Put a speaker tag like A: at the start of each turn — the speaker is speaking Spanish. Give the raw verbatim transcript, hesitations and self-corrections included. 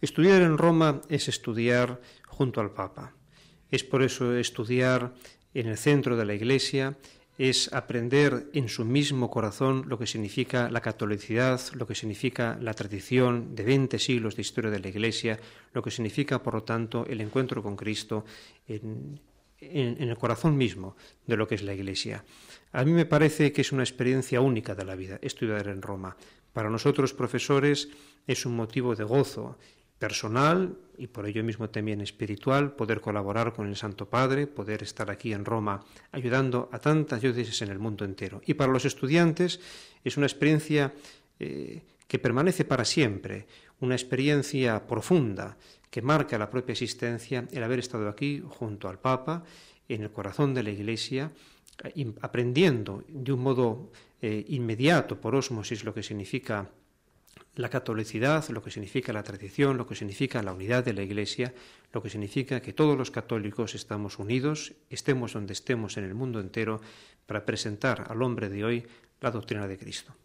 A: Estudiar en Roma es estudiar junto al Papa. Es por eso estudiar en el centro de la Iglesia, es aprender en su mismo corazón lo que significa la catolicidad, lo que significa la tradición de veinte siglos de historia de la Iglesia, lo que significa, por lo tanto, el encuentro con Cristo en, en, en el corazón mismo de lo que es la Iglesia. A mí me parece que es una experiencia única de la vida, estudiar en Roma. Para nosotros, profesores, es un motivo de gozo personal y por ello mismo también espiritual, poder colaborar con el Santo Padre, poder estar aquí en Roma ayudando a tantas diócesis en el mundo entero. Y para los estudiantes es una experiencia eh, que permanece para siempre, una experiencia profunda que marca la propia existencia el haber estado aquí junto al Papa, en el corazón de la Iglesia, aprendiendo de un modo eh, inmediato por ósmosis lo que significa la catolicidad, lo que significa la tradición, lo que significa la unidad de la Iglesia, lo que significa que todos los católicos estamos unidos, estemos donde estemos en el mundo entero, para presentar al hombre de hoy la doctrina de Cristo.